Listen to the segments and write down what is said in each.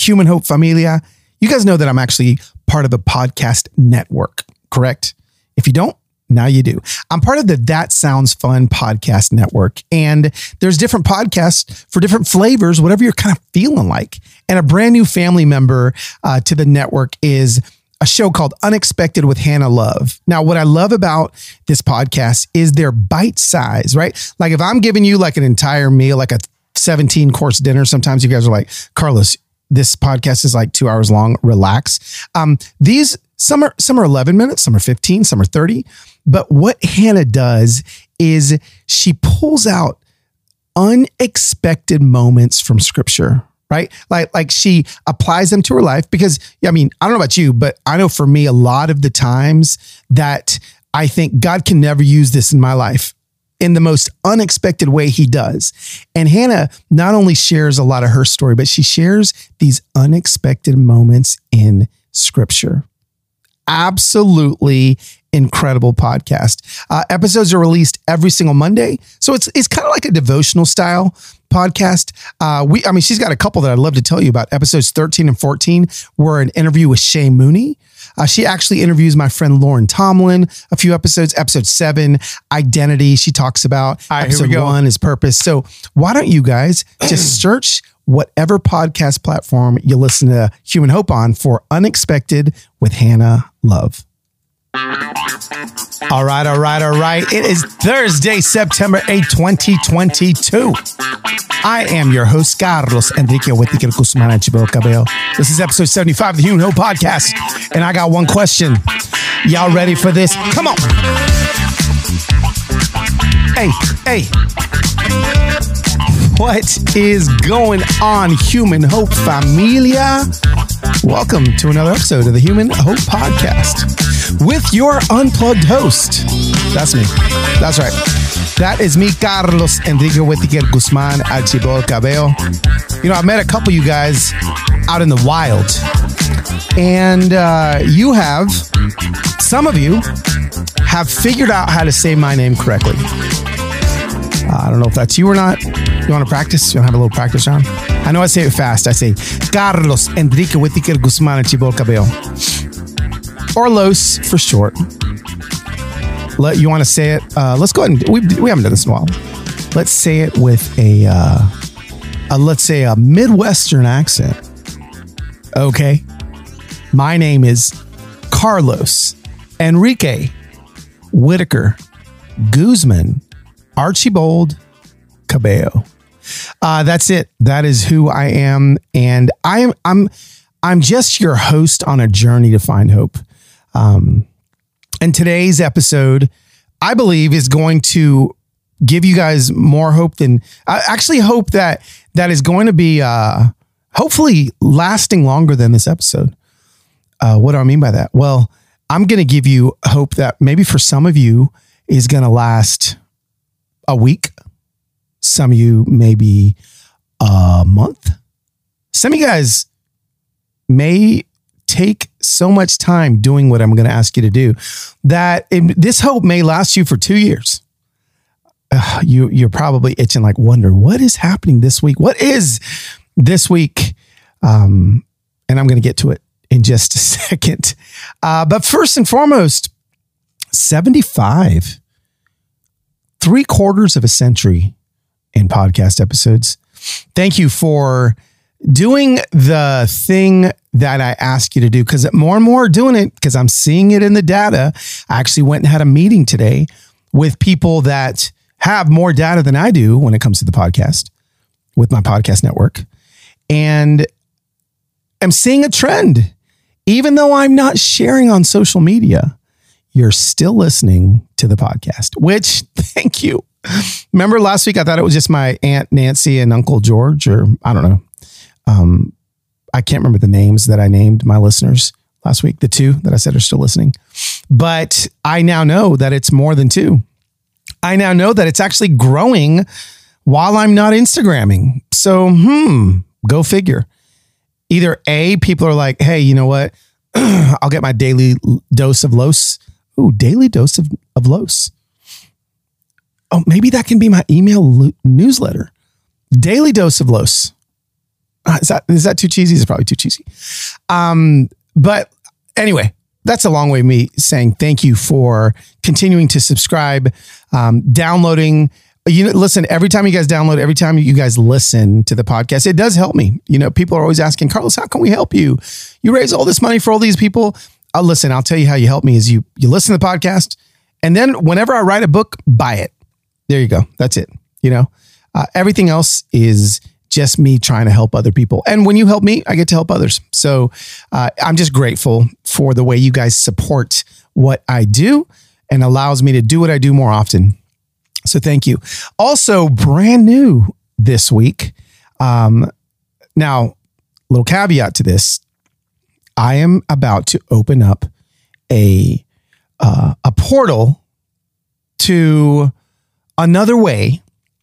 Human Hope Familia. You guys know that I'm actually part of the podcast network, correct? If you don't, now you do. I'm part of the That Sounds Fun podcast network, and there's different podcasts for different flavors, whatever you're kind of feeling like. And a brand new family member to the network is a show called Unexpected with Hannah Love. Now, what I love about this podcast is they're bite size, right? Like if I'm giving you like an entire meal, like a 17 course dinner, sometimes you guys are like, Carlos, this podcast is like 2 hours long. Relax. These some are 11 minutes, some are 15, some are 30. But what Hannah does is she pulls out unexpected moments from scripture, right? Like she applies them to her life because, I mean, I don't know about you, but I know for me, a lot of the times that I think God can never use this in my life in the most unexpected way he does. And Hannah not only shares a lot of her story, but she shares these unexpected moments in scripture. Absolutely incredible podcast. Episodes are released every single Monday. So it's kind of like a devotional style podcast. She's got a couple that I'd love to tell you about. Episodes 13 and 14 were an interview with Shay Mooney. She actually interviews my friend Lauren Tomlin a few episodes. Episode 7, identity, she talks about. Episode 1 is purpose. So why don't you guys just search whatever podcast platform you listen to Human Hope on for Unexpected with Hannah Love. All right. It is Thursday, September 8, 2022. I am your host, Carlos Enrique Huetiquer Guzman Archibald Cabello. This is episode 75 of the Human Hope Podcast. And I got one question. Y'all ready for this? Come on. Hey. What is going on, Human Hope Familia? Welcome to another episode of the Human Hope Podcast with your unplugged host. That's me. That's right. That is me, Carlos Enrique Huetiquer Guzman Archibald Cabello. You know, I met a couple of you guys out in the wild, and some of you have figured out how to say my name correctly. I don't know if that's you or not. You want to practice? You want to have a little practice round? I know I say it fast. I say Carlos Enrique Huetiquer Guzman Archibald Cabello. Or Los for short. You want to say it? Let's go ahead and we haven't done this in a while. Let's say it with let's say a Midwestern accent. Okay. My name is Carlos Enrique Whitaker Guzman Archibald Cabello. That's it. That is who I am, and I'm just your host on a journey to find hope. And today's episode, I believe, is going to give you guys more hope than I actually hope that is going to be hopefully lasting longer than this episode. What do I mean by that? Well, I'm going to give you hope that maybe for some of you is going to last a week. Some of you maybe a month. Some of you guys may take so much time doing what I'm going to ask you to do that this hope may last you for 2 years. You're probably itching, like, wonder what is happening this week. What is this week? And I'm going to get to it in just a second. But first and foremost, 75, 3/4 of a century in podcast episodes. Thank you for doing the thing that I asked you to do, because more and more are doing it because I'm seeing it in the data. I actually went and had a meeting today with people that have more data than I do when it comes to the podcast with my podcast network. And I'm seeing a trend. Even though I'm not sharing on social media, you're still listening to the podcast, which, thank you. Remember last week, I thought it was just my Aunt Nancy and Uncle George, or I don't know. I can't remember the names that I named my listeners last week. The 2 that I said are still listening. But I now know that it's more than 2. I now know that it's actually growing while I'm not Instagramming. So, go figure. Either A, people are like, hey, you know what? I'll get my daily dose of Los. Ooh, daily dose of Los. Oh, maybe that can be my email newsletter. Daily dose of Los. Is that too cheesy? It's probably too cheesy. But anyway, that's a long way of me saying thank you for continuing to subscribe, downloading. Listen, every time you guys download, every time you guys listen to the podcast, it does help me. People are always asking, Carlos, how can we help you? You raise all this money for all these people. Listen, I'll tell you how you help me is you listen to the podcast. And then whenever I write a book, buy it. There you go. That's it. Everything else is just me trying to help other people. And when you help me, I get to help others. So I'm just grateful for the way you guys support what I do and allows me to do what I do more often. So thank you. Also, brand new this week. Now, little caveat to this. I am about to open up a portal to another way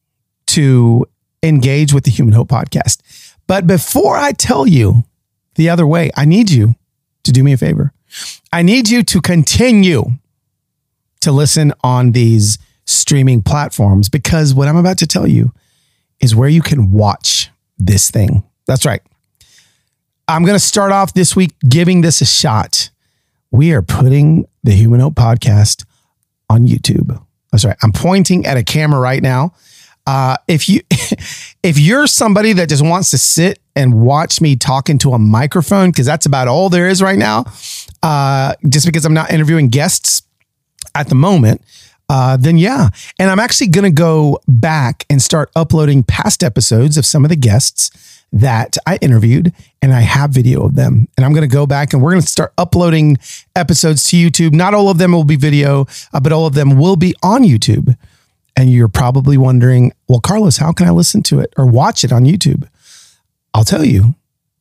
to engage with the Human Hope podcast. But before I tell you the other way, I need you to do me a favor. I need you to continue to listen on these streaming platforms, because what I'm about to tell you is where you can watch this thing. That's right. I'm going to start off this week giving this a shot. We are putting the Human Hope podcast on YouTube. That's right. I'm pointing at a camera right now. If you're somebody that just wants to sit and watch me talk into a microphone, because that's about all there is right now, just because I'm not interviewing guests at the moment, then yeah. And I'm actually going to go back and start uploading past episodes of some of the guests that I interviewed, and I have video of them. And I'm going to go back and we're going to start uploading episodes to YouTube. Not all of them will be video, but all of them will be on YouTube. And you're probably wondering, well, Carlos, how can I listen to it or watch it on YouTube? I'll tell you.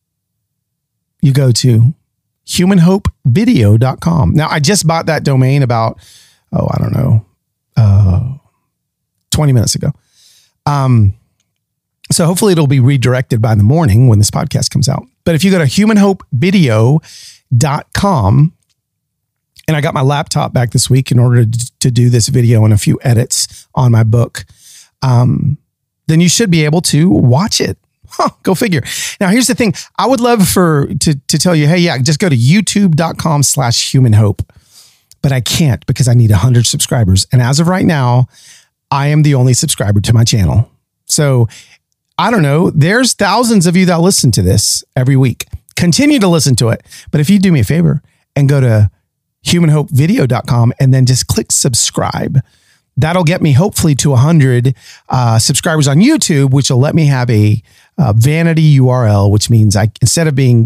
You go to humanhopevideo.com. Now, I just bought that domain about, 20 minutes ago. So hopefully it'll be redirected by the morning when this podcast comes out. But if you go to humanhopevideo.com, and I got my laptop back this week in order to do this video and a few edits on my book, then you should be able to watch it. Go figure. Now, here's the thing. I would love to tell you, hey, yeah, just go to youtube.com/humanhope. But I can't because I need 100 subscribers. And as of right now, I am the only subscriber to my channel. So I don't know. There's thousands of you that listen to this every week. Continue to listen to it. But if you do me a favor and go to humanhopevideo.com and then just click subscribe, that'll get me hopefully to 100 subscribers on YouTube, which will let me have a vanity URL, which means instead of being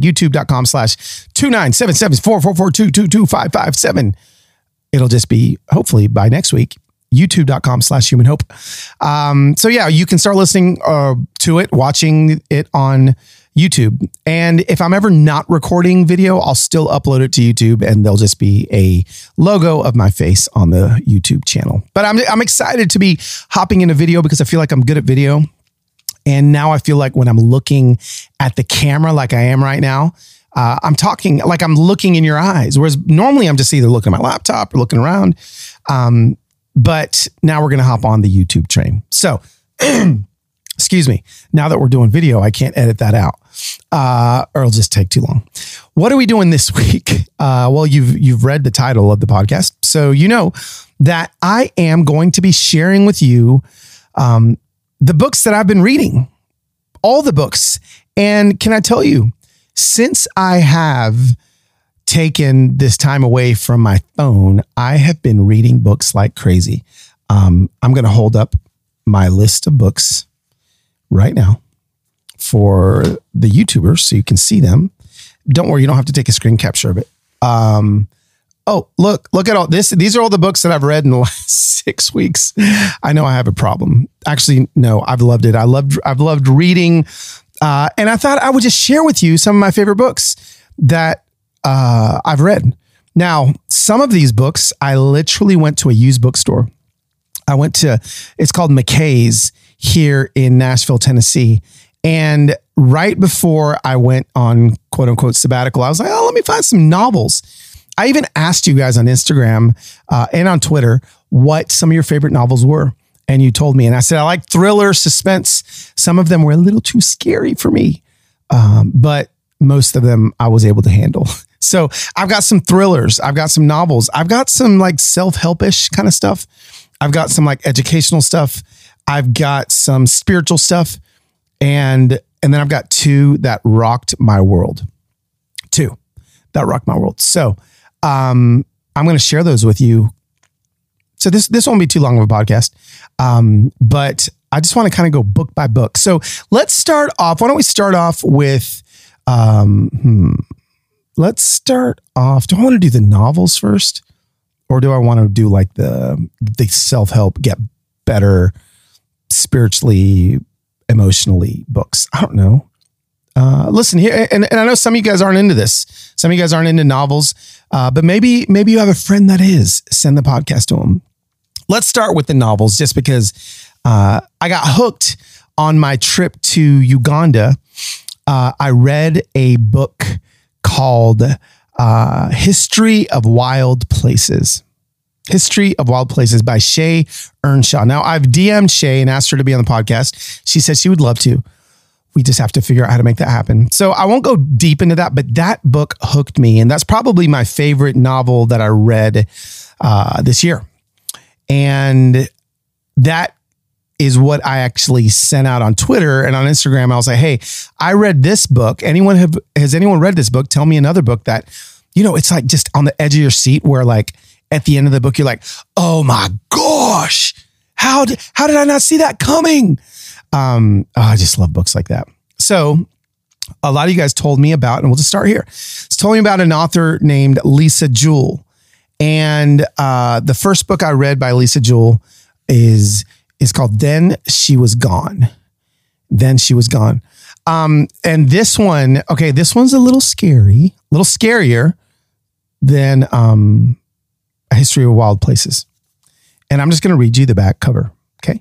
youtube.com/2977444222557, it'll just be, hopefully by next week, youtube.com/humanhope. So yeah, you can start listening to it, watching it on YouTube. And if I'm ever not recording video, I'll still upload it to YouTube, and there'll just be a logo of my face on the YouTube channel. But I'm excited to be hopping into video because I feel like I'm good at video. And now I feel like when I'm looking at the camera like I am right now, I'm talking like I'm looking in your eyes. Whereas normally I'm just either looking at my laptop or looking around. But now we're going to hop on the YouTube train. So, excuse me. Now that we're doing video, I can't edit that out, or it'll just take too long. What are we doing this week? Well, you've read the title of the podcast, so you know that I am going to be sharing with you the books that I've been reading, all the books. And can I tell you, since I have taken this time away from my phone, I have been reading books like crazy. I'm going to hold up my list of books right now for the YouTubers so you can see them. Don't worry, you don't have to take a screen capture of it. Oh, look at all this. These are all the books that I've read in the last 6 weeks. I know I have a problem. Actually, no, I've loved it. I've loved reading. And I thought I would just share with you some of my favorite books that I've read. Now, some of these books, I literally went to a used bookstore. It's called McKay's here in Nashville, Tennessee. And right before I went on quote unquote sabbatical, I was like, let me find some novels. I even asked you guys on Instagram and on Twitter what some of your favorite novels were. And you told me, and I said, I like thriller, suspense. Some of them were a little too scary for me. but most of them I was able to handle. So I've got some thrillers. I've got some novels. I've got some like self-help-ish kind of stuff. I've got some like educational stuff. I've got some spiritual stuff. And then I've got two that rocked my world. Two that rocked my world. So I'm going to share those with you. So this won't be too long of a podcast. But I just want to kind of go book by book. So let's start off. Why don't we start off with, let's start off. Do I want to do the novels first? Or do I want to do like the self-help, get better spiritually, emotionally books? I don't know. Listen here. And I know some of you guys aren't into this. Some of you guys aren't into novels, but maybe you have a friend that is. Send the podcast to them. Let's start with the novels just because I got hooked on my trip to Uganda. I read a book called History of Wild Places. History of Wild Places by Shay Earnshaw. Now, I've DM'd Shay and asked her to be on the podcast. She said she would love to. We just have to figure out how to make that happen. So I won't go deep into that, but that book hooked me. And that's probably my favorite novel that I read this year. And that is what I actually sent out on Twitter and on Instagram. I was like, hey, I read this book. Has anyone read this book? Tell me another book that, it's like just on the edge of your seat where like at the end of the book, you're like, oh my gosh, how did I not see that coming? I just love books like that. So a lot of you guys told me about, and we'll just start here. It's told me about an author named Lisa Jewell. And the first book I read by Lisa Jewell is called Then She Was Gone. Then She Was Gone. And this one, okay, this one's a little scary, a little scarier than A History of Wild Places. And I'm just going to read you the back cover, okay?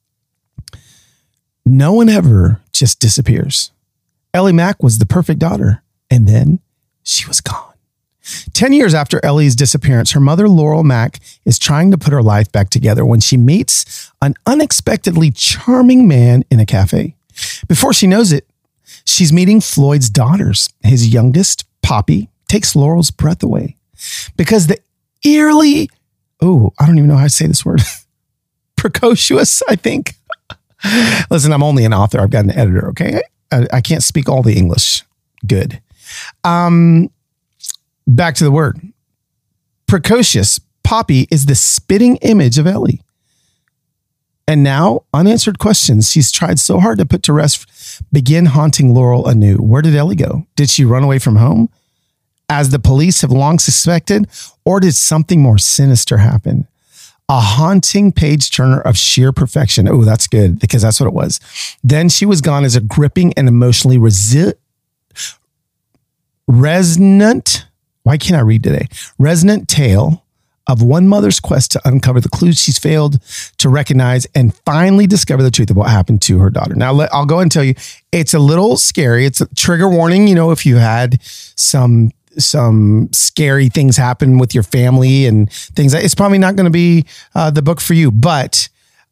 No one ever just disappears. Ellie Mack was the perfect daughter, and then she was gone. 10 years after Ellie's disappearance, her mother, Laurel Mack, is trying to put her life back together when she meets an unexpectedly charming man in a cafe. Before she knows it, she's meeting Floyd's daughters. His youngest, Poppy, takes Laurel's breath away because the I don't even know how to say this word. Precocious, I think. Listen, I'm only an author. I've got an editor, okay? I can't speak all the English. Good. Back to the word. Precocious, Poppy is the spitting image of Ellie. And now, unanswered questions she's tried so hard to put to rest begin haunting Laurel anew. Where did Ellie go? Did she run away from home, as the police have long suspected, or did something more sinister happen? A haunting page turner of sheer perfection. Oh, that's good, because that's what it was. Then She Was Gone is a gripping and emotionally resonant. Why can't I read today? Resonant tale of one mother's quest to uncover the clues she's failed to recognize and finally discover the truth of what happened to her daughter. Now, I'll go and tell you, it's a little scary. It's a trigger warning. If you had some scary things happen with your family and things, it's probably not going to be the book for you. But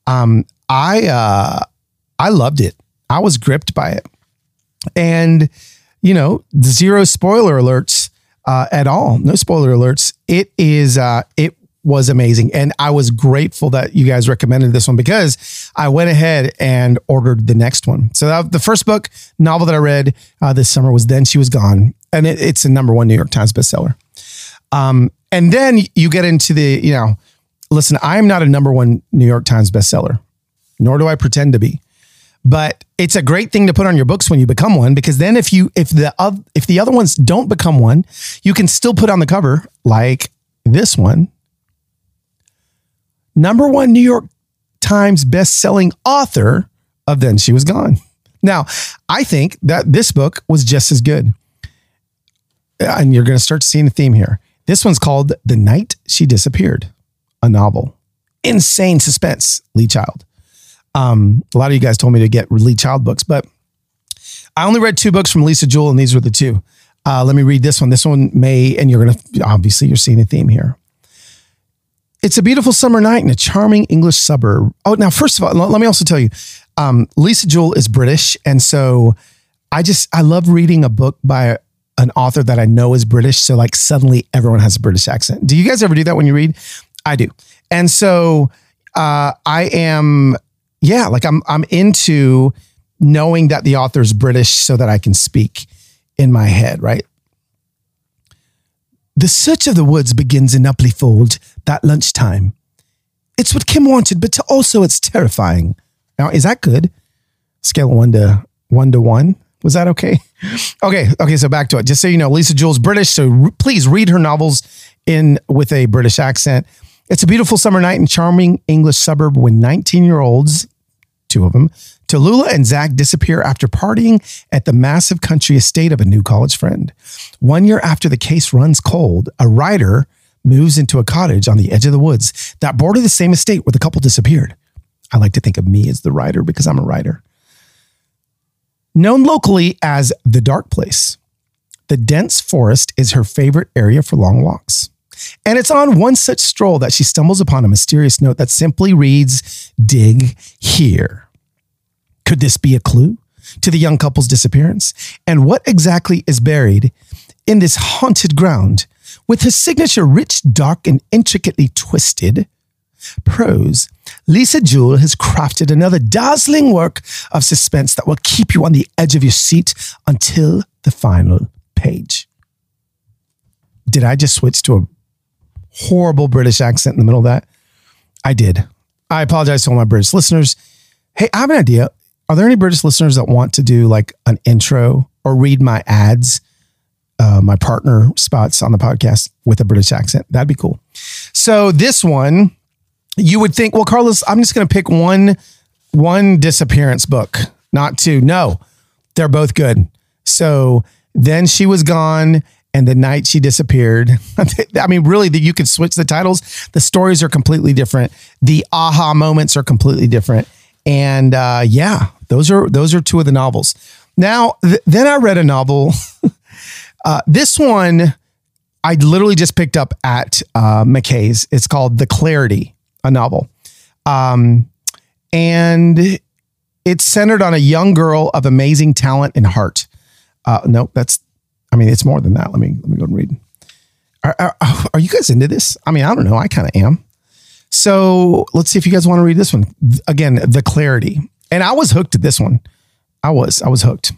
I loved it. I was gripped by it, and zero spoiler alerts at all. No spoiler alerts. It was amazing, and I was grateful that you guys recommended this one because I went ahead and ordered the next one. So the first novel that I read this summer was Then She Was Gone. And it's a #1 New York Times bestseller. And then you get into listen, I am not a #1 New York Times bestseller, nor do I pretend to be. But it's a great thing to put on your books when you become one, because then if the other ones don't become one, you can still put on the cover like this one. #1 New York Times bestselling author of Then She Was Gone. Now, I think that this book was just as good. And you're going to start seeing a theme here. This one's called The Night She Disappeared, a novel. Insane suspense, Lee Child. A lot of you guys told me to get Lee Child books, but I only read 2 books from Lisa Jewell, and these were the 2. Let me read this one. This one and you're obviously seeing a theme here. It's a beautiful summer night in a charming English suburb. Oh, now, first of all, let me also tell you, Lisa Jewell is British. And so I love reading a book by an author that I know is British. So like suddenly everyone has a British accent. Do you guys ever do that when you read? I do. And so I am, I'm into knowing that the author is British so that I can speak in my head, right? The search of the woods begins in Upley Fold that lunchtime. It's what Kim wanted, but also it's terrifying. Now, is that good? Scale of 1 to 1. Was that okay? Okay. So back to it. Just so you know, Lisa Jewell's British, so please read her novels with a British accent. It's a beautiful summer night in charming English suburb when 19-year-olds, 2 of them, Tallulah and Zach disappear after partying at the massive country estate of a new college friend. 1 year after the case runs cold, a writer moves into a cottage on the edge of the woods that border the same estate where the couple disappeared. I like to think of me as the writer because I'm a writer. Known locally as the Dark Place, the dense forest is her favorite area for long walks. And it's on one such stroll that she stumbles upon a mysterious note that simply reads, "Dig here." Could this be a clue to the young couple's disappearance? And what exactly is buried in this haunted ground? With his signature rich, dark, and intricately twisted prose, Lisa Jewell has crafted another dazzling work of suspense that will keep you on the edge of your seat until the final page. Did I just switch to a horrible British accent in the middle of that? I did. I apologize to all my British listeners. Hey, I have an idea. Are there any British listeners that want to do like an intro or read my ads, my partner spots on the podcast with a British accent? That'd be cool. So this one, you would think, well, Carlos, I'm just going to pick one disappearance book, not 2. No, they're both good. So Then She Was Gone and The Night She Disappeared. I mean, really, you could switch the titles. The stories are completely different. The aha moments are completely different. And those are 2 of the novels. Now, then I read a novel. This one I literally just picked up at McKay's. It's called The Clarity, a novel. And it's centered on a young girl of amazing talent and heart. It's more than that. Let me go and read. Are you guys into this? I mean, I don't know. I kind of am. So let's see if you guys want to read this one. Again, The Clarity. And I was hooked at this one. I was hooked.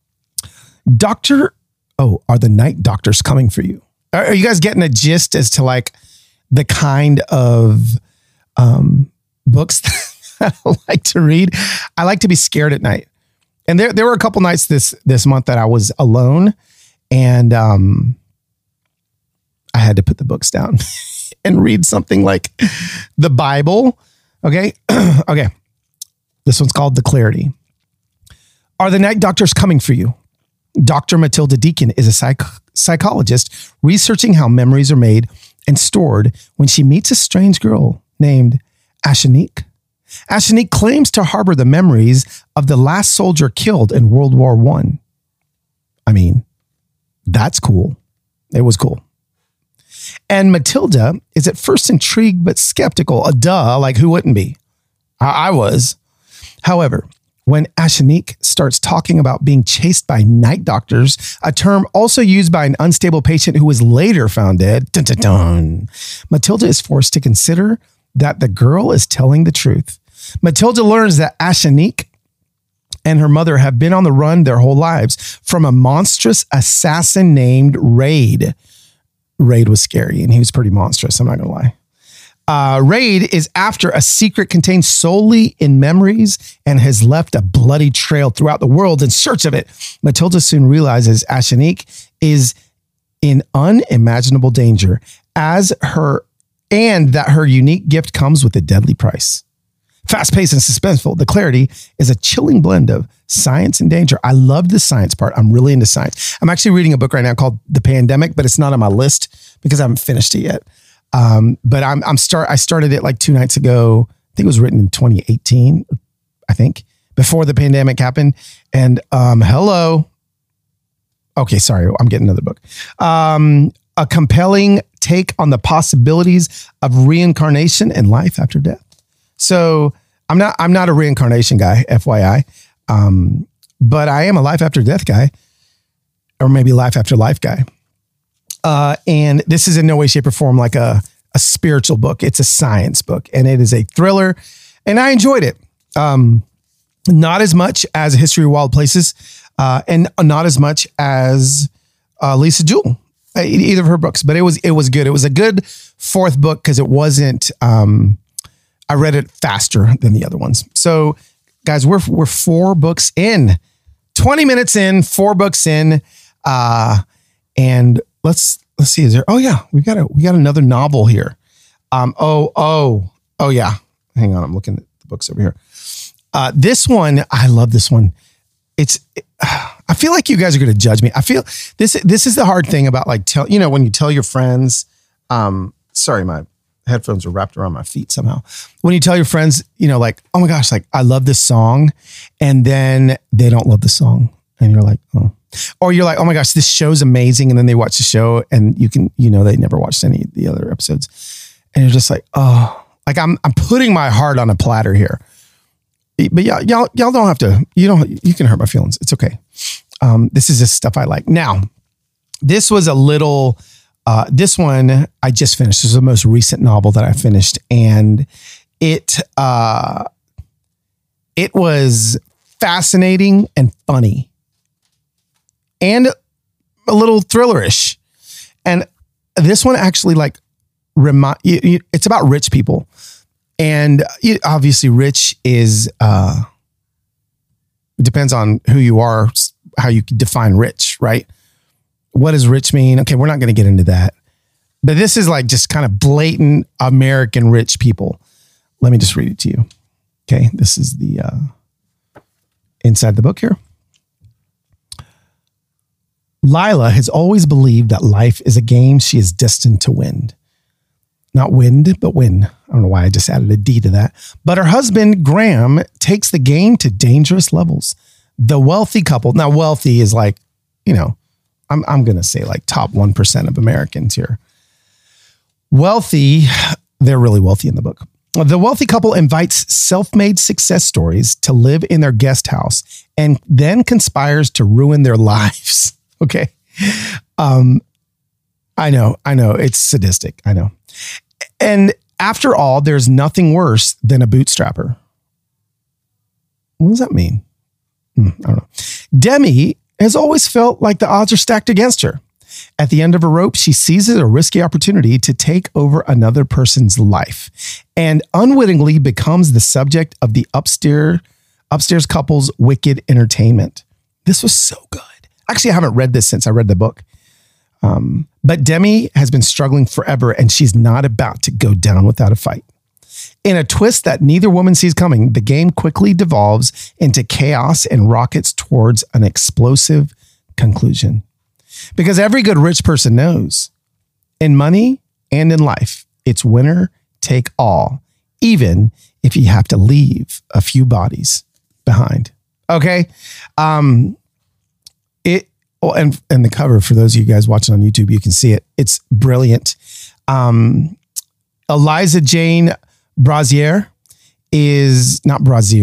Are the night doctors coming for you? Are you guys getting a gist as to like the kind of books that I like to read? I like to be scared at night. And there were a couple nights this month that I was alone and I had to put the books down and read something like the Bible. Okay. Okay. This one's called The Clarity. Are the night doctors coming for you? Dr. Matilda Deacon is a psychologist researching how memories are made and stored when she meets a strange girl named Ashanique. Ashanique claims to harbor the memories of the last soldier killed in World War I. I mean, that's cool. It was cool. And Matilda is at first intrigued but skeptical. Like who wouldn't be? I was. However, when Ashanique starts talking about being chased by night doctors, a term also used by an unstable patient who was later found dead, dun, dun, dun, Matilda is forced to consider that the girl is telling the truth. Matilda learns that Ashanique and her mother have been on the run their whole lives from a monstrous assassin named Raid. Raid was scary and he was pretty monstrous. I'm not going to lie. Raid is after a secret contained solely in memories and has left a bloody trail throughout the world in search of it. Matilda soon realizes Ashanique is in unimaginable danger and that her unique gift comes with a deadly price. Fast-paced and suspenseful, The Clarity is a chilling blend of science and danger. I love the science part. I'm really into science. I'm actually reading a book right now called The Pandemic, but it's not on my list because I haven't finished it yet. But I started it like 2 nights ago. I think it was written in 2018, I think, before the pandemic happened. And hello. Okay, sorry, I'm getting another book. A compelling take on the possibilities of reincarnation and life after death. So I'm not a reincarnation guy, FYI. but I am a life after death guy, or maybe life after life guy. And this is in no way, shape, or form like a spiritual book. It's a science book, and it is a thriller, and I enjoyed it. Not as much as A History of Wild Places, and not as much as Lisa Jewell, either of her books, but it was good. It was a good fourth book because it wasn't. I read it faster than the other ones. So, guys, we're 4 books in, 20 minutes in, 4 books in, and let's see. Is there? Oh yeah, we got another novel here. Oh yeah. Hang on, I'm looking at the books over here. This one, I love this one. I feel like you guys are going to judge me. I feel this is the hard thing about like when you tell your friends, sorry, my headphones are wrapped around my feet somehow. When you tell your friends, like, oh my gosh, like I love this song, and then they don't love the song, and you're like, oh, or you're like, oh my gosh, this show's amazing, and then they watch the show, and they never watched any of the other episodes, and you're just like, oh, like I'm putting my heart on a platter here. But yeah, y'all don't have to, you can hurt my feelings. It's okay. This is just stuff I like. Now, this was a little, this one I just finished. This is the most recent novel that I finished, and it was fascinating and funny and a little thrillerish. And this one actually it's about rich people. And obviously rich is, it depends on who you are, how you define rich, right? What does rich mean? Okay, we're not going to get into that. But this is like just kind of blatant American rich people. Let me just read it to you. Okay, this is the inside the book here. Lila has always believed that life is a game she is destined to win. Not wind, but win. I don't know why I just added a D to that. But her husband, Graham, takes the game to dangerous levels. The wealthy couple, now wealthy is like, I'm going to say like top 1% of Americans here. Wealthy, they're really wealthy in the book. The wealthy couple invites self-made success stories to live in their guest house and then conspires to ruin their lives. Okay. I know. It's sadistic. I know. And after all, there's nothing worse than a bootstrapper. What does that mean? I don't know. Demi has always felt like the odds are stacked against her. At the end of her rope, she seizes a risky opportunity to take over another person's life and unwittingly becomes the subject of the upstairs couple's wicked entertainment. This was so good. Actually, I haven't read this since I read the book. But Demi has been struggling forever, and she's not about to go down without a fight. In a twist that neither woman sees coming, the game quickly devolves into chaos and rockets towards an explosive conclusion. Because every good rich person knows, in money and in life, it's winner take all, even if you have to leave a few bodies behind. Okay? And the cover, for those of you guys watching on YouTube, you can see it. It's brilliant. Eliza Jane Brazier is the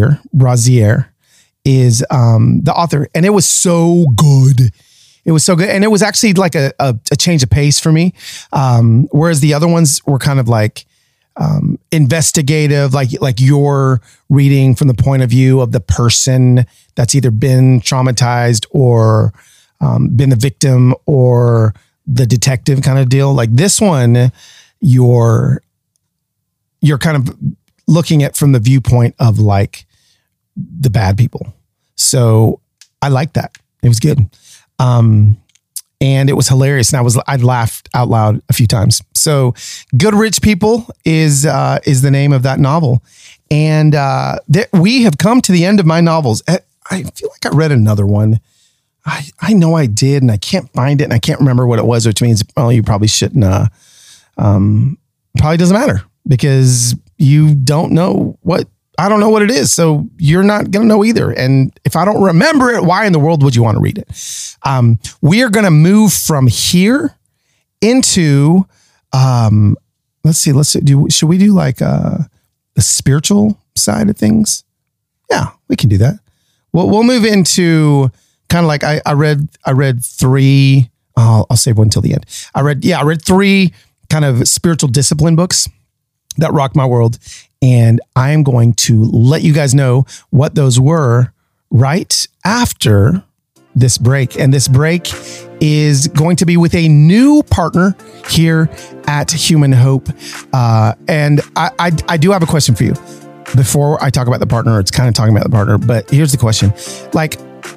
author, and it was so good. It was so good. And it was actually like a change of pace for me. Whereas the other ones were kind of like investigative, like you're reading from the point of view of the person that's either been traumatized or been the victim or the detective kind of deal. Like this one, you're kind of looking at from the viewpoint of like the bad people. So I liked that. It was good. And it was hilarious. And I laughed out loud a few times. So Good Rich People is the name of that novel. And we have come to the end of my novels. I feel like I read another one. I know I did, and I can't find it, and I can't remember what it was, which means, well, you probably shouldn't. Probably doesn't matter because you don't know I don't know what it is. So you're not going to know either. And if I don't remember it, why in the world would you want to read it? We are going to move from here into, let's see, should we do like the spiritual side of things? Yeah, we can do that. we'll move into kind of like I read three. I'll save one till the end. I read three kind of spiritual discipline books that rocked my world, and I am going to let you guys know what those were right after this break. And this break is going to be with a new partner here at Human Hope. And I do have a question for you before I talk about the partner. It's kind of talking about the partner, but here's the question. Like,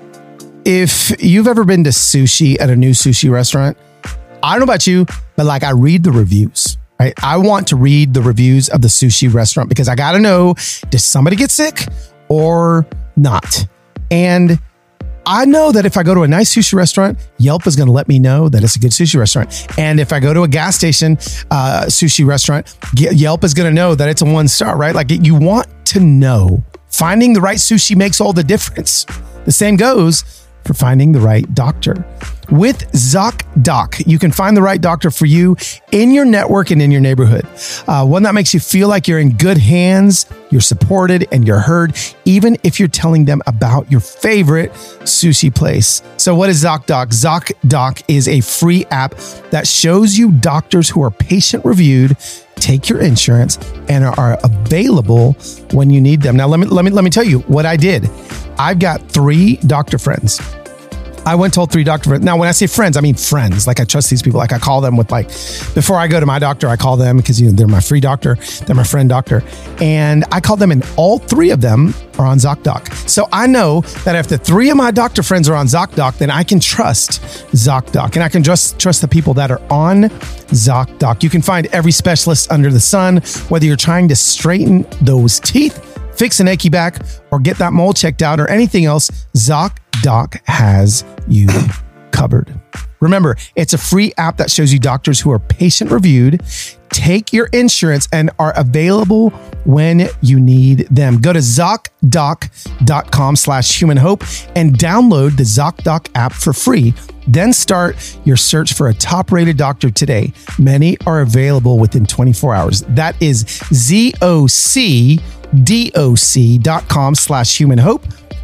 if you've ever been to sushi at a new sushi restaurant, I don't know about you, but like I read the reviews, right? I want to read the reviews of the sushi restaurant because I got to know, does somebody get sick or not? And I know that if I go to a nice sushi restaurant, Yelp is going to let me know that it's a good sushi restaurant. And if I go to a gas station sushi restaurant, Yelp is going to know that it's a 1-star, right? Like you want to know. Finding the right sushi makes all the difference. The same goes for finding the right doctor. With ZocDoc, you can find the right doctor for you in your network and in your neighborhood. One that makes you feel like you're in good hands, you're supported, and you're heard, even if you're telling them about your favorite sushi place. So what is ZocDoc? ZocDoc is a free app that shows you doctors who are patient reviewed, take your insurance, and are available when you need them. Now, let me tell you what I did. I've got 3 doctor friends. I went told 3 doctor friends. Now, when I say friends, I mean friends. Like I trust these people. Like I call them with like, before I go to my doctor, I call them because they're my free doctor. They're my friend doctor. And I call them and all 3 of them are on ZocDoc. So I know that if the 3 of my doctor friends are on ZocDoc, then I can trust ZocDoc and I can just trust the people that are on ZocDoc. You can find every specialist under the sun, whether you're trying to straighten those teeth, fix an achy back, or get that mole checked out, or anything else, ZocDoc has you covered. Remember, it's a free app that shows you doctors who are patient reviewed, take your insurance, and are available when you need them. Go to ZocDoc.com/humanhope and download the ZocDoc app for free. Then start your search for a top-rated doctor today. Many are available within 24 hours. That is ZocDoc.com/humanhope,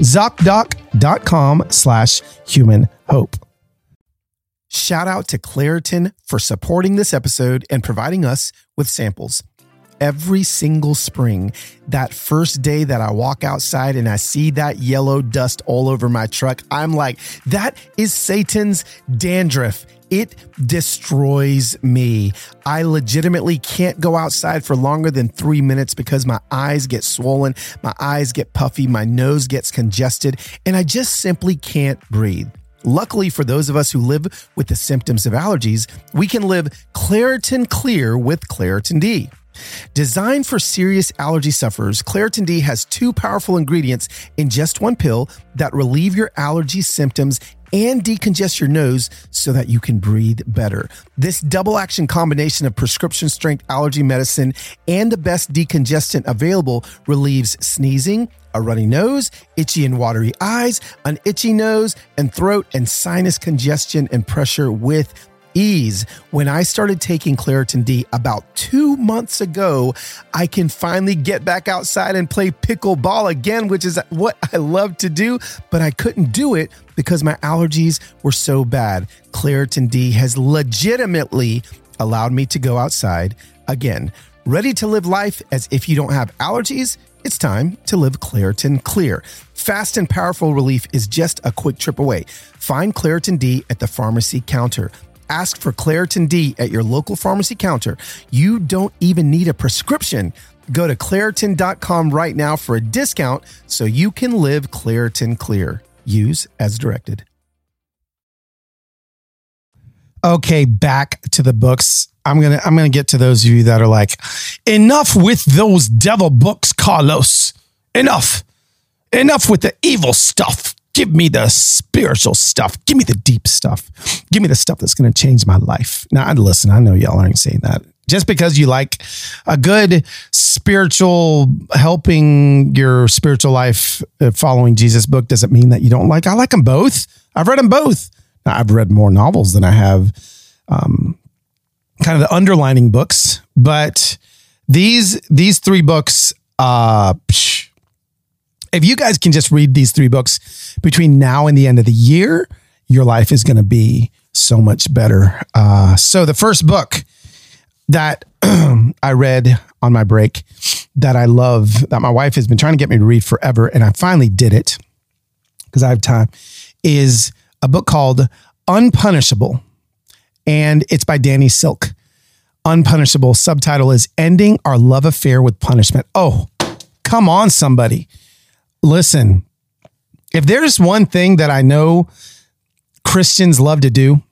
ZocDoc.com/humanhope. Shout out to Claritin for supporting this episode and providing us with samples. Every single spring, that first day that I walk outside and I see that yellow dust all over my truck, I'm like, that is Satan's dandruff. It destroys me. I legitimately can't go outside for longer than 3 minutes because my eyes get swollen, my eyes get puffy, my nose gets congested, and I just simply can't breathe. Luckily for those of us who live with the symptoms of allergies, we can live Claritin Clear with Claritin D. Designed for serious allergy sufferers, Claritin D has 2 powerful ingredients in just one pill that relieve your allergy symptoms and decongest your nose so that you can breathe better. This double action combination of prescription strength allergy medicine and the best decongestant available relieves sneezing, a runny nose, itchy and watery eyes, an itchy nose and throat, and sinus congestion and pressure with ease. When I started taking Claritin D about 2 months ago, I can finally get back outside and play pickleball again, which is what I love to do, but I couldn't do it because my allergies were so bad. Claritin D has legitimately allowed me to go outside again. Ready to live life as if you don't have allergies? It's time to live Claritin Clear. Fast and powerful relief is just a quick trip away. Find Claritin D at the pharmacy counter. Ask for Claritin D at your local pharmacy counter. You don't even need a prescription. Go to Claritin.com right now for a discount so you can live Claritin Clear. Use as directed. Okay, back to the books. I'm gonna get to those of you that are like, enough with those devil books, Carlos. Enough with the evil stuff. Give me the spiritual stuff. Give me the deep stuff. Give me the stuff that's going to change my life. Now, listen, I know y'all aren't saying that. Just because you like a good spiritual, helping your spiritual life, following Jesus book doesn't mean that you don't like. I like them both. I've read them both. Now, I've read more novels than I have kind of the underlining books, but these 3 books, If you guys can just read these 3 books between now and the end of the year, your life is going to be so much better. So the first book that I read on my break that I love, that my wife has been trying to get me to read forever, and I finally did it because I have time, is a book called Unpunishable, and it's by Danny Silk. Unpunishable, subtitle is Ending Our Love Affair with Punishment. Oh, come on, somebody. Listen, if there's one thing that I know Christians love to do,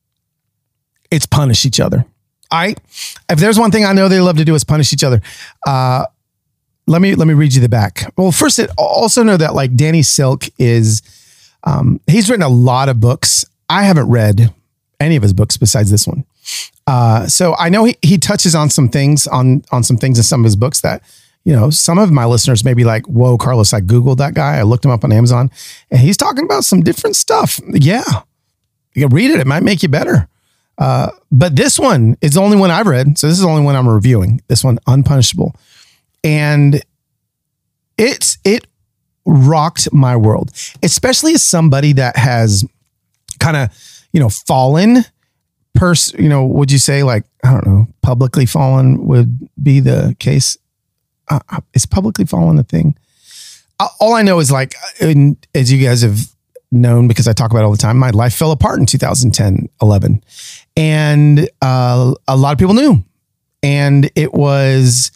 it's punish each other. If there's one thing I know they love to do is punish each other. Let me read you the back. Well, first, also know that like Danny Silk is, he's written a lot of books. I haven't read any of his books besides this one. So I know he touches on some things on some things in some of his books that, some of my listeners may be like, whoa, Carlos, I Googled that guy. I looked him up on Amazon and he's talking about some different stuff. Yeah. You can read it. It might make you better. But this one is the only one I've read. So this is the only one I'm reviewing. This one, Unpunishable. And it rocked my world, especially as somebody that has kind of, fallen would you say like, I don't know, publicly fallen would be the case. Is publicly fallen a thing? All I know is like, as you guys have known, because I talk about it all the time, my life fell apart in 2010, 11. And a lot of people knew. And it was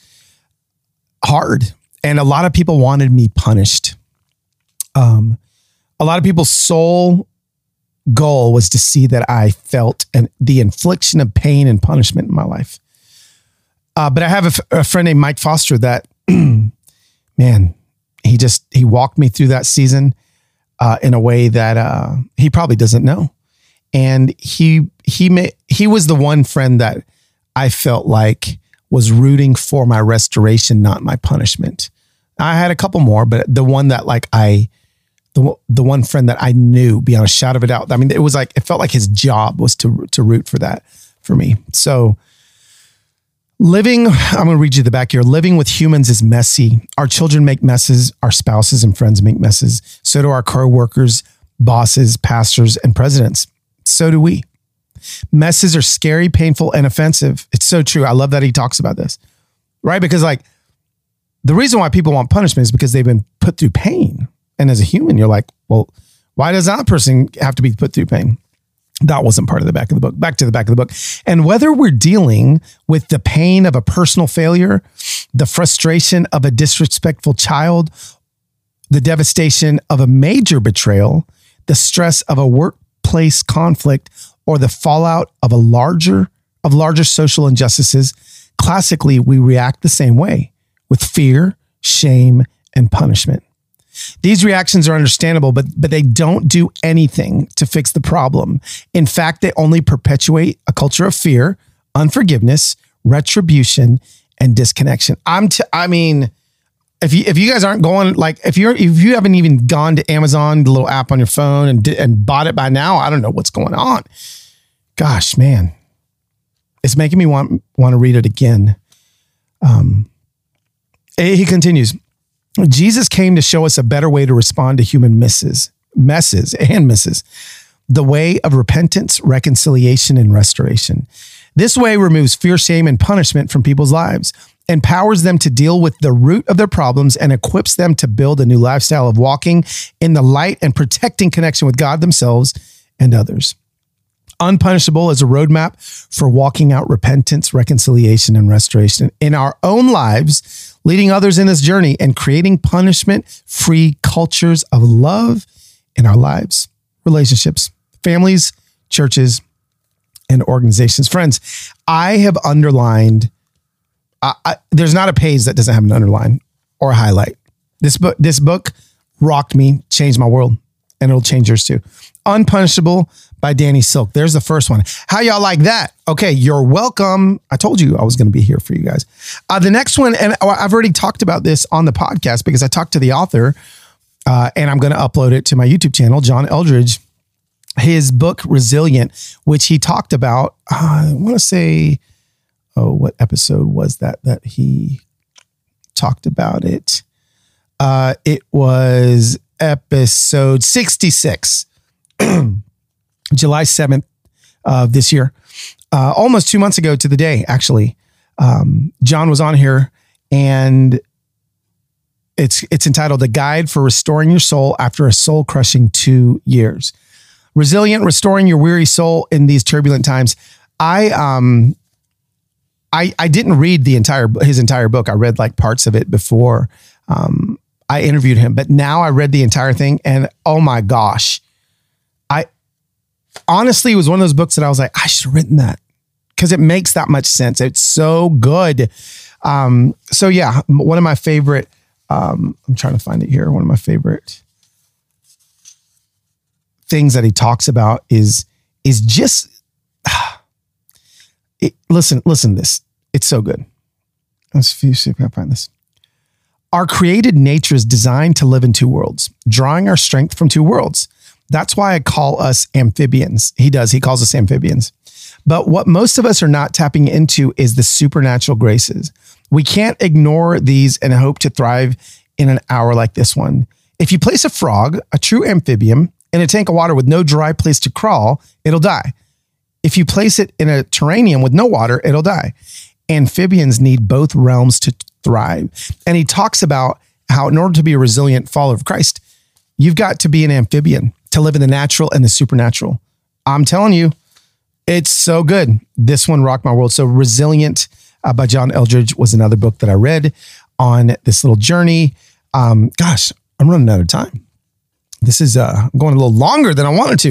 hard. And a lot of people wanted me punished. A lot of people's sole goal was to see that I felt the infliction of pain and punishment in my life. But I have a friend named Mike Foster that, man, he walked me through that season in a way that he probably doesn't know. And he was the one friend that I felt like was rooting for my restoration, not my punishment. I had a couple more, but the one that like the one friend that I knew beyond a shadow of a doubt. I mean, it felt like his job was to root for that for me. So I'm going to read you the back here. Living with humans is messy. Our children make messes. Our spouses and friends make messes. So do our co-workers, bosses, pastors, and presidents. So do we. Messes are scary, painful, and offensive. It's so true. I love that he talks about this, right? Because like the reason why people want punishment is because they've been put through pain. And as a human, you're like, well, why does that person have to be put through pain? That wasn't part of the back of the book. Back to the back of the book. And whether we're dealing with the pain of a personal failure, the frustration of a disrespectful child, the devastation of a major betrayal, the stress of a workplace conflict, or the fallout of larger social injustices, classically, we react the same way, with fear, shame, and punishment. These reactions are understandable, but they don't do anything to fix the problem. In fact, they only perpetuate a culture of fear, unforgiveness, retribution, and disconnection. I mean, if you guys aren't going, like if you haven't even gone to Amazon, the little app on your phone and bought it by now, I don't know what's going on. Gosh, man, it's making me want to read it again. He continues. Jesus came to show us a better way to respond to human messes, the way of repentance, reconciliation, and restoration. This way removes fear, shame, and punishment from people's lives, empowers them to deal with the root of their problems, and equips them to build a new lifestyle of walking in the light and protecting connection with God themselves and others. Unpunishable is a roadmap for walking out repentance, reconciliation, and restoration in our own lives, leading others in this journey and creating punishment-free cultures of love in our lives, relationships, families, churches, and organizations. Friends, I have underlined, there's not a page that doesn't have an underline or a highlight. This book rocked me, changed my world, and it'll change yours too. Unpunishable by Danny Silk. There's the first one. How y'all like that? Okay, you're welcome. I told you I was going to be here for you guys. The next one, and I've already talked about this on the podcast because I talked to the author, and I'm going to upload it to my YouTube channel, John Eldredge. His book, Resilient, which he talked about, I want to say, what episode was that he talked about it? It was episode 66, July 7th of this year. Almost 2 months ago to the day, actually. John was on here, and it's entitled "The Guide for Restoring Your Soul After a Soul-Crushing 2 Years." Resilient, restoring your weary soul in these turbulent times. I didn't read his entire book. I read like parts of it before I interviewed him, but now I read the entire thing, and oh my gosh, honestly, it was one of those books that I was like, I should have written that, because it makes that much sense. It's so good. So yeah, one of my favorite, I'm trying to find it here. One of my favorite things that he talks about is just, listen to this. It's so good. Let's see if I can find this. Our created nature is designed to live in two worlds, drawing our strength from two worlds. That's why I call us amphibians. He calls us amphibians. But what most of us are not tapping into is the supernatural graces. We can't ignore these and hope to thrive in an hour like this one. If you place a frog, a true amphibian, in a tank of water with no dry place to crawl, it'll die. If you place it in a terrarium with no water, it'll die. Amphibians need both realms to thrive. And he talks about how in order to be a resilient follower of Christ, you've got to be an amphibian to live in the natural and the supernatural. I'm telling you, it's so good. This one rocked my world. So Resilient by John Eldredge was another book that I read on this little journey. Gosh, I'm running out of time. This is going a little longer than I wanted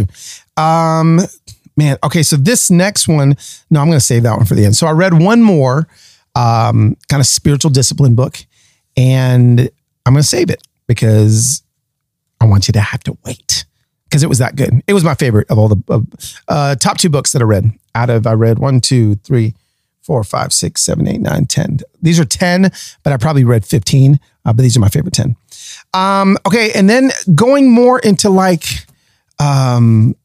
to. Man, okay, so this next one, no, I'm going to save that one for the end. So I read one more kind of spiritual discipline book, and I'm going to save it because I want you to have to wait, because it was that good. It was my favorite of all the top 2 books that I read. I read 1, 2, 3, 4, 5, 6, 7, 8, 9, 10. These are 10, but I probably read 15, but these are my favorite 10. Okay, and then going more into like, I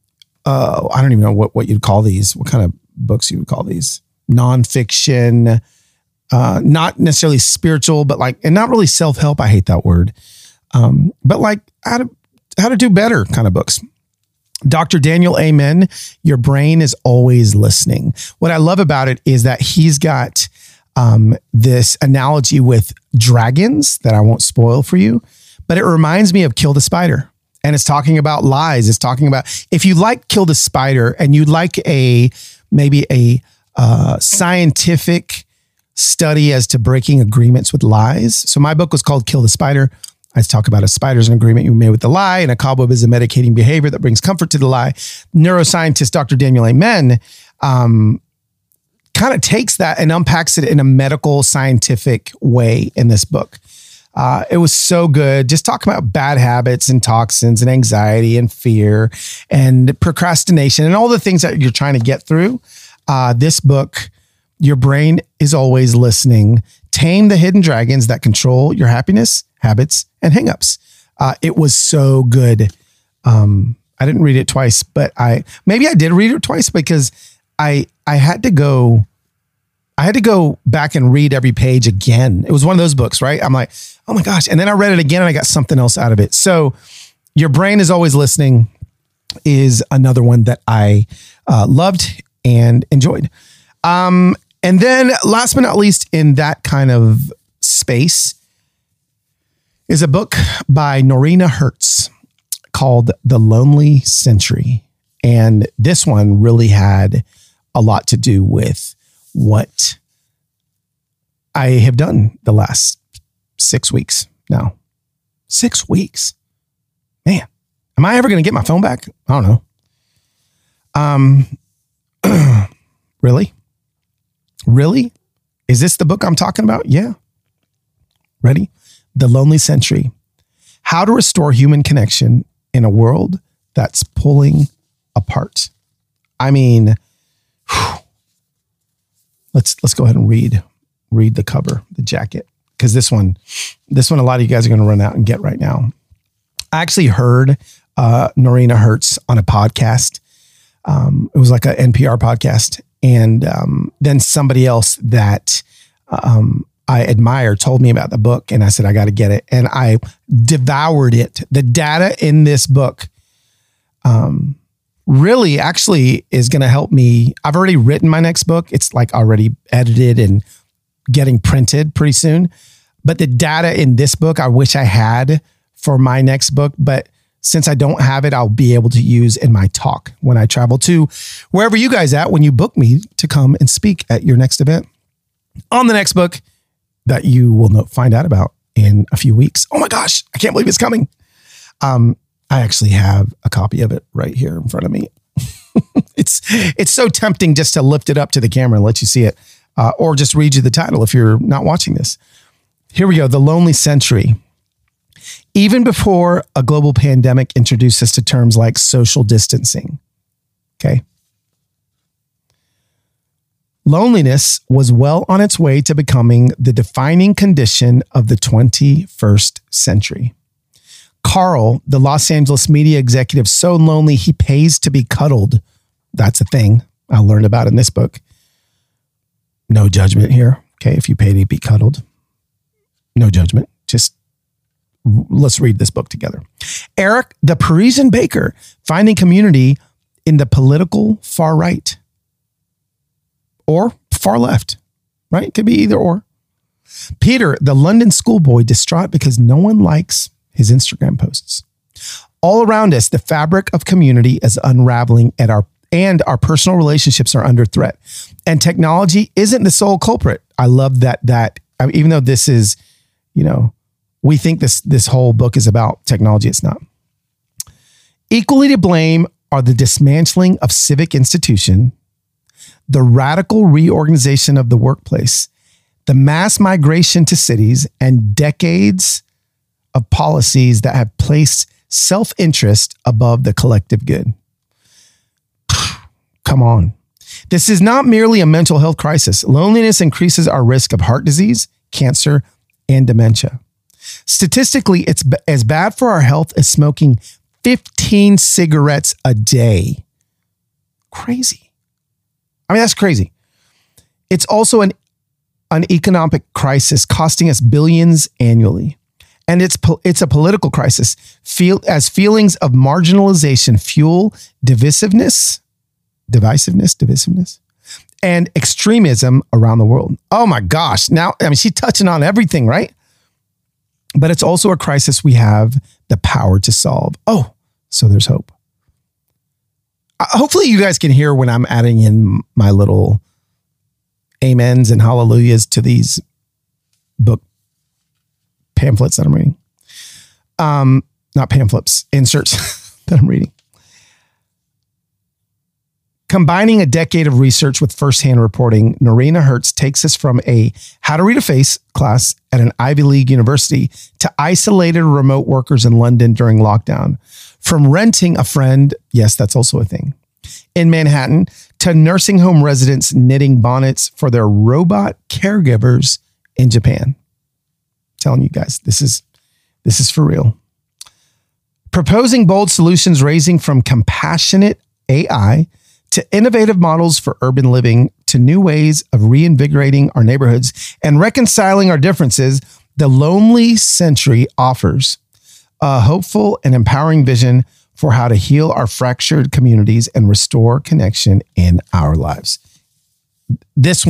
don't even know what you'd call these. What kind of books you would call these? Nonfiction, not necessarily spiritual, but like, and not really self-help. I hate that word. But like how to do better kind of books. Dr. Daniel Amen, Your Brain is Always Listening. What I love about it is that he's got this analogy with dragons that I won't spoil for you, but it reminds me of Kill the Spider. And it's talking about lies. It's talking about, if you like Kill the Spider and you'd like maybe a scientific study as to breaking agreements with lies. So my book was called Kill the Spider. I talk about a spider's an agreement you made with the lie, and a cobweb is a medicating behavior that brings comfort to the lie. Neuroscientist Dr. Daniel Amen kind of takes that and unpacks it in a medical, scientific way in this book. It was so good. Just talking about bad habits and toxins and anxiety and fear and procrastination and all the things that you're trying to get through. This book, Your Brain is Always Listening. Tame the hidden dragons that control your happiness, habits, and hangups. It was so good. I didn't read it twice, but maybe I did read it twice because I had to go back and read every page again. It was one of those books, right? I'm like, oh my gosh. And then I read it again and I got something else out of it. So Your Brain is Always Listening is another one that I loved and enjoyed. And then last but not least in that kind of space is a book by Norina Hertz called The Lonely Century. And this one really had a lot to do with what I have done the last 6 weeks now. 6 weeks. Man, am I ever going to get my phone back? I don't know. Really? Really? Is this the book I'm talking about? Yeah. Ready? The Lonely Century. How to Restore Human Connection in a World That's Pulling Apart. I mean, let's go ahead and read the cover, the jacket, because this one, a lot of you guys are going to run out and get right now. I actually heard Norina Hertz on a podcast. It was like an NPR podcast, and then somebody else that I admire told me about the book, and I said, I got to get it. And I devoured it. The data in this book really actually is going to help me. I've already written my next book. It's like already edited and getting printed pretty soon. But the data in this book, I wish I had for my next book. But since I don't have it, I'll be able to use in my talk when I travel to wherever you guys at when you book me to come and speak at your next event on the next book that you will find out about in a few weeks. Oh my gosh, I can't believe it's coming. I actually have a copy of it right here in front of me. It's so tempting just to lift it up to the camera and let you see it, or just read you the title if you're not watching this. Here we go. The Lonely Century. Even before a global pandemic introduced us to terms like social distancing. Okay. Loneliness was well on its way to becoming the defining condition of the 21st century. Carl, the Los Angeles media executive, so lonely he pays to be cuddled. That's a thing I learned about in this book. No judgment here. Okay. If you pay to be cuddled, no judgment. Just let's read this book together. Eric, the Parisian baker, finding community in the political far right or far left, right? It could be either or. Peter, the London schoolboy, distraught because no one likes his Instagram posts. All around us, the fabric of community is unraveling and our personal relationships are under threat. And technology isn't the sole culprit. I love that even though this is, we think this whole book is about technology. It's not. Equally to blame are the dismantling of civic institution, the radical reorganization of the workplace, the mass migration to cities, and decades of policies that have placed self-interest above the collective good. Come on. This is not merely a mental health crisis. Loneliness increases our risk of heart disease, cancer, and dementia. Statistically, it's as bad for our health as smoking 15 cigarettes a day. Crazy. I mean, that's crazy. It's also an economic crisis costing us billions annually. And it's a political crisis. As feelings of marginalization fuel divisiveness, and extremism around the world. Oh my gosh. Now, she's touching on everything, right? But it's also a crisis we have the power to solve. Oh, so there's hope. Hopefully you guys can hear when I'm adding in my little amens and hallelujahs to these book pamphlets that I'm reading. Not pamphlets, inserts that I'm reading. Combining a decade of research with firsthand reporting, Norina Hertz takes us from a how to read a face class at an Ivy League university to isolated remote workers in London during lockdown. From renting a friend, yes, that's also a thing, in Manhattan, to nursing home residents knitting bonnets for their robot caregivers in Japan. I'm telling you guys, this is for real. Proposing bold solutions ranging from compassionate AI to innovative models for urban living, to new ways of reinvigorating our neighborhoods and reconciling our differences, The Lonely Century offers a hopeful and empowering vision for how to heal our fractured communities and restore connection in our lives. This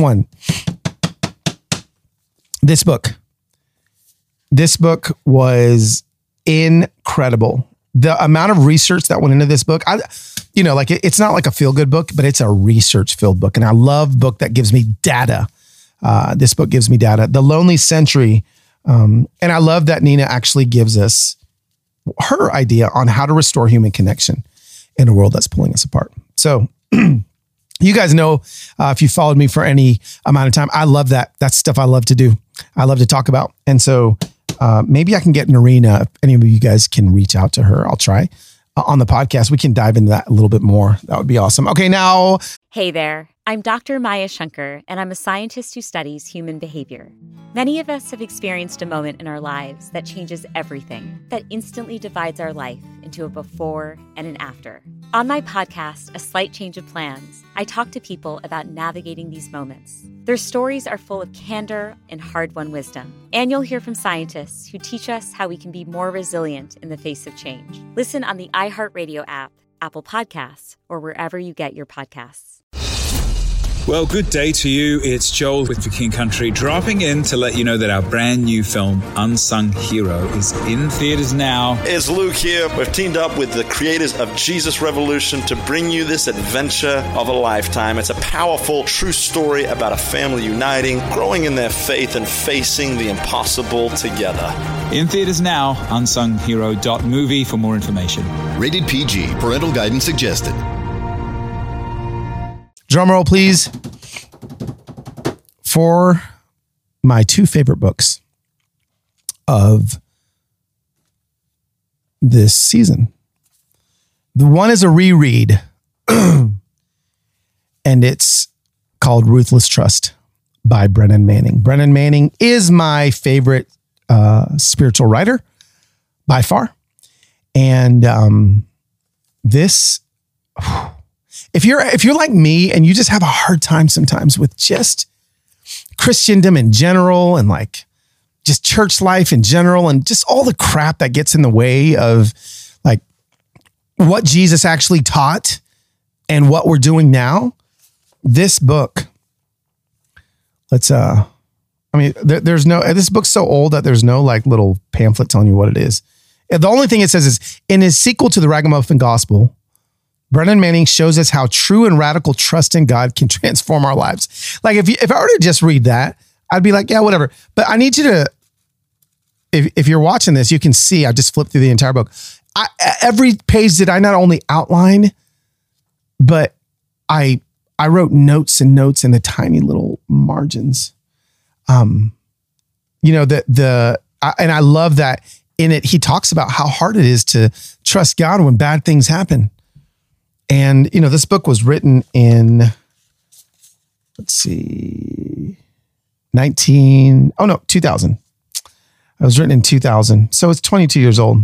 book was incredible. The amount of research that went into this book, it's not like a feel-good book, but it's a research-filled book. And I love book that gives me data. This book gives me data. The Lonely Century. And I love that Nina actually gives us her idea on how to restore human connection in a world that's pulling us apart. So you guys know, if you followed me for any amount of time, I love that. That's stuff I love to do. I love to talk about. And so maybe I can get Norina, if any of you guys can reach out to her. I'll try on the podcast. We can dive into that a little bit more. That would be awesome. Okay, now. Hey there. I'm Dr. Maya Shankar, and I'm a scientist who studies human behavior. Many of us have experienced a moment in our lives that changes everything, that instantly divides our life into a before and an after. On my podcast, A Slight Change of Plans, I talk to people about navigating these moments. Their stories are full of candor and hard-won wisdom. And you'll hear from scientists who teach us how we can be more resilient in the face of change. Listen on the iHeartRadio app, Apple Podcasts, or wherever you get your podcasts. Well, good day to you. It's Joel with The King Country, dropping in to let you know that our brand new film, Unsung Hero, is in theaters now. It's Luke here. We've teamed up with the creators of Jesus Revolution to bring you this adventure of a lifetime. It's a powerful, true story about a family uniting, growing in their faith, and facing the impossible together. In theaters now, unsunghero.movie for more information. Rated PG. Parental guidance suggested. Drum roll, please, for my two favorite books of this season. The one is a reread, and it's called Ruthless Trust by Brennan Manning. Brennan Manning is my favorite spiritual writer by far. And this... If you're like me and you just have a hard time sometimes with just Christendom in general and like just church life in general and just all the crap that gets in the way of like what Jesus actually taught and what we're doing now, this book, this book's so old that there's no like little pamphlet telling you what it is. The only thing it says is, in his sequel to the Ragamuffin Gospel, Brennan Manning shows us how true and radical trust in God can transform our lives. Like if I were to just read that, I'd be like, yeah, whatever. But I need you to, if you're watching this, you can see I just flipped through the entire book. Every page did I not only outline, but I wrote notes in the tiny little margins. And I love that in it, he talks about how hard it is to trust God when bad things happen. And, this book was written in, 2000. It was written in 2000. So it's 22 years old.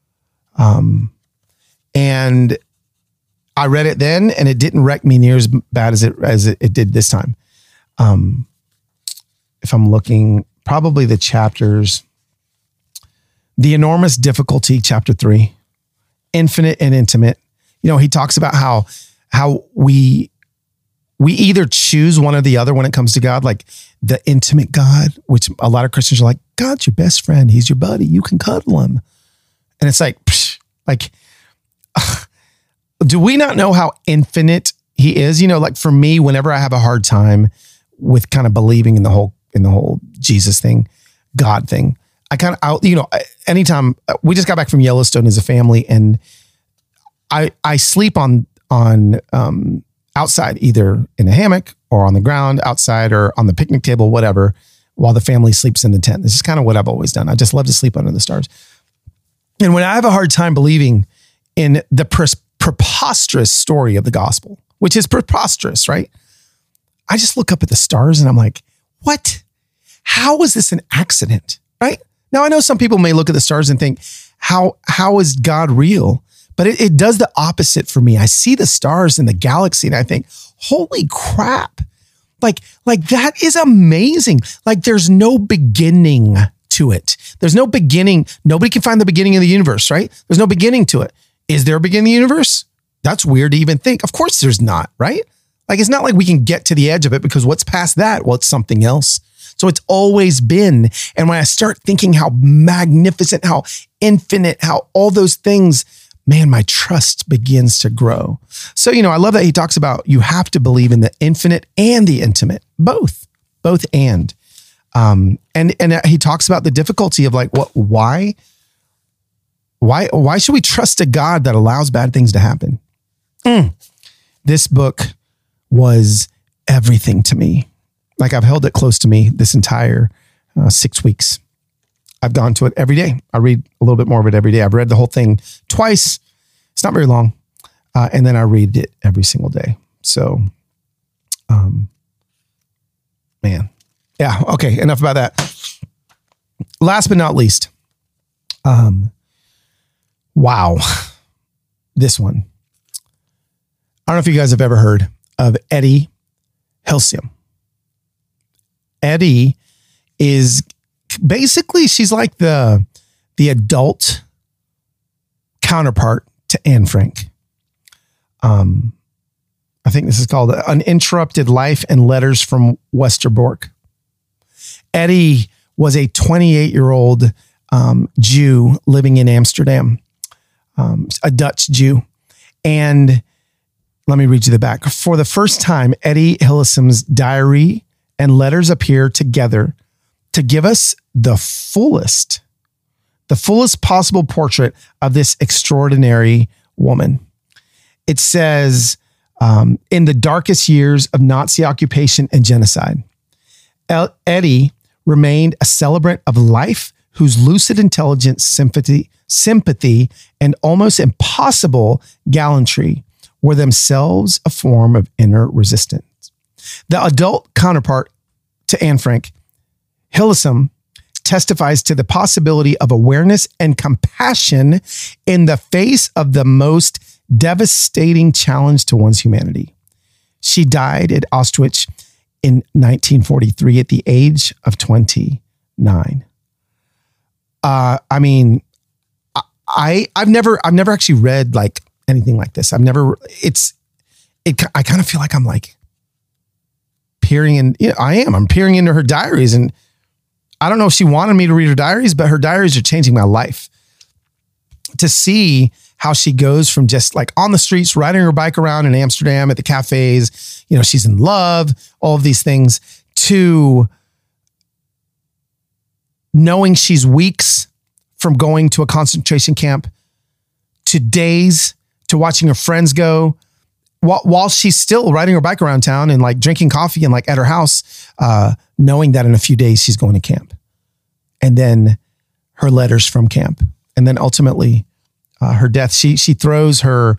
And I read it then and it didn't wreck me near as bad as it did this time. If I'm looking, probably the chapters, The Enormous Difficulty, chapter 3, Infinite and Intimate. He talks about how we either choose one or the other when it comes to God, like the intimate God, which a lot of Christians are like, God's your best friend. He's your buddy. You can cuddle him. And it's like, do we not know how infinite he is? Like for me, whenever I have a hard time with kind of believing in the whole Jesus thing, God thing, anytime we just got back from Yellowstone as a family, and I sleep on outside, either in a hammock or on the ground outside or on the picnic table, whatever, while the family sleeps in the tent. This is kind of what I've always done. I just love to sleep under the stars. And when I have a hard time believing in the preposterous story of the gospel, which is preposterous, right? I just look up at the stars and I'm like, what? How is this an accident, right? Now, I know some people may look at the stars and think, how is God real? But it does the opposite for me. I see the stars in the galaxy and I think, holy crap. Like that is amazing. Like there's no beginning to it. There's no beginning. Nobody can find the beginning of the universe, right? There's no beginning to it. Is there a beginning of the universe? That's weird to even think. Of course there's not, right? Like it's not like we can get to the edge of it because what's past that? Well, it's something else. So it's always been. And when I start thinking how magnificent, how infinite, how all those things, man, my trust begins to grow. So, I love that he talks about you have to believe in the infinite and the intimate, both and he talks about the difficulty of like, why should we trust a God that allows bad things to happen? This book was everything to me. Like I've held it close to me this entire 6 weeks. I've gone to it every day. I read a little bit more of it every day. I've read the whole thing twice. It's not very long. And then I read it every single day. So, man. Yeah. Okay. Enough about that. last but not least, wow, this one. I don't know if you guys have ever heard of Eddie Hillesum. Eddie is basically, she's like the adult counterpart to Anne Frank. I think this is called Uninterrupted Life and Letters from Westerbork. Eddie was a 28-year-old Jew living in Amsterdam, a Dutch Jew. And let me read you the back. For the first time, Eddie Hillesum's diary and letters appear together to give us the fullest possible portrait of this extraordinary woman. It says, in the darkest years of Nazi occupation and genocide, Eddie remained a celebrant of life whose lucid intelligence, sympathy, and almost impossible gallantry were themselves a form of inner resistance. The adult counterpart to Anne Frank, Hillesum testifies to the possibility of awareness and compassion in the face of the most devastating challenge to one's humanity. She died at Auschwitz in 1943 at the age of 29. I mean, I've never actually read like anything like this. I kind of feel like I'm like peering in, I'm peering into her diaries, and I don't know if she wanted me to read her diaries, but her diaries are changing my life. To see how she goes from just like on the streets, riding her bike around in Amsterdam at the cafes, she's in love, all of these things, to knowing she's weeks from going to a concentration camp, to days, to watching her friends go, while she's still riding her bike around town and like drinking coffee and like at her house, knowing that in a few days she's going to camp. And then her letters from camp. And then ultimately her death. She throws her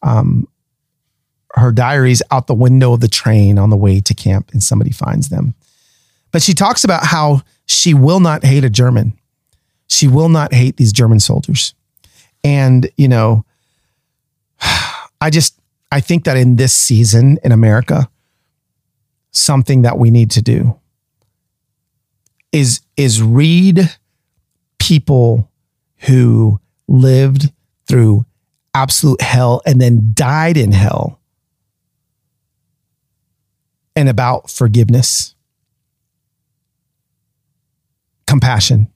diaries out the window of the train on the way to camp, and somebody finds them. But she talks about how she will not hate a German. She will not hate these German soldiers. And, I think that in this season in America, something that we need to do is read people who lived through absolute hell and then died in hell, and about forgiveness, compassion.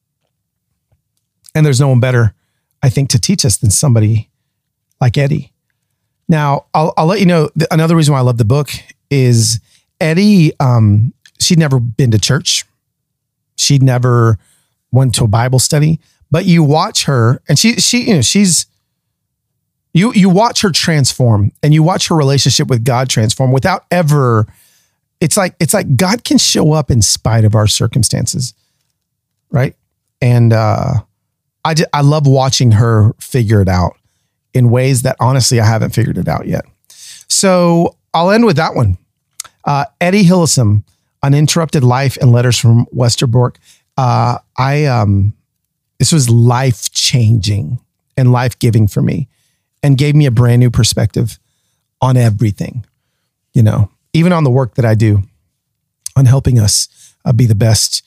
And there's no one better, I think, to teach us than somebody like Eddie. Now, I'll let you know, another reason why I love the book is Eddie, she'd never been to church. She'd never went to a Bible study, but you watch her and you watch her transform, and you watch her relationship with God transform without ever, it's like God can show up in spite of our circumstances. Right. And, I love watching her figure it out in ways that honestly I haven't figured it out yet. So I'll end with that one. Eddie Hillesum, Uninterrupted Life and Letters from Westerbork. This was life-changing and life-giving for me, and gave me a brand new perspective on everything, even on the work that I do, on helping us be the best,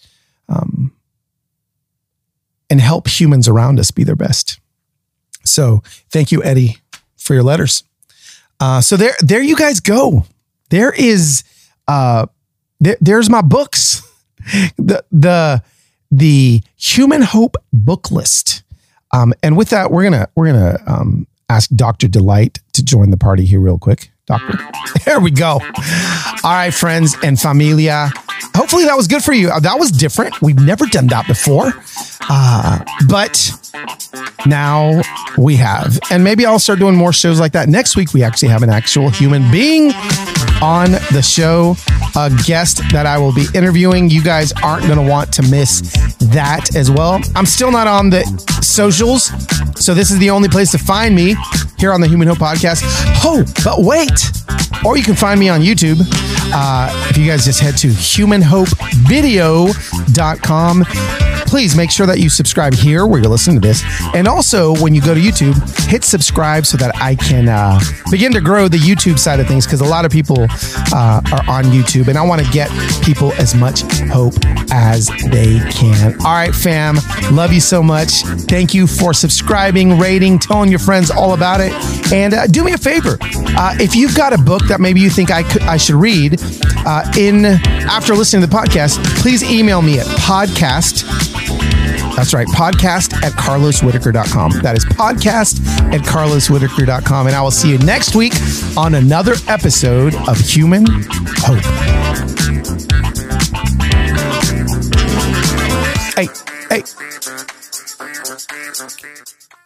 and help humans around us be their best. So thank you, Eddie, for your letters. So there you guys go. There is, there's my books, the Human Hope book list. And with that, we're gonna ask Dr. Delight to join the party here real quick. Doctor, there we go. All right, friends and familia. Hopefully that was good for you. That was different. We've never done that before. But now we have, and maybe I'll start doing more shows like that. Next week, we actually have an actual human being on the show, a guest that I will be interviewing. You guys aren't going to want to miss that as well. I'm still not on the socials, so this is the only place to find me here on the Human Hope Podcast. Oh, but wait, or you can find me on YouTube. If you guys just head to humanhopevideo.com, please make sure that you subscribe here where you're listening to this. And also, when you go to YouTube, hit subscribe so that I can begin to grow the YouTube side of things, because a lot of people are on YouTube, and I want to get people as much hope as they can. All right, fam. Love you so much. Thank you for subscribing, rating, telling your friends all about it. And do me a favor. If you've got a book that maybe you think I should read after listening to the podcast, please email me at podcast. That's right, podcast@carloswhitaker.com. That is podcast@carloswhitaker.com. And I will see you next week on another episode of Human Hope. Hey.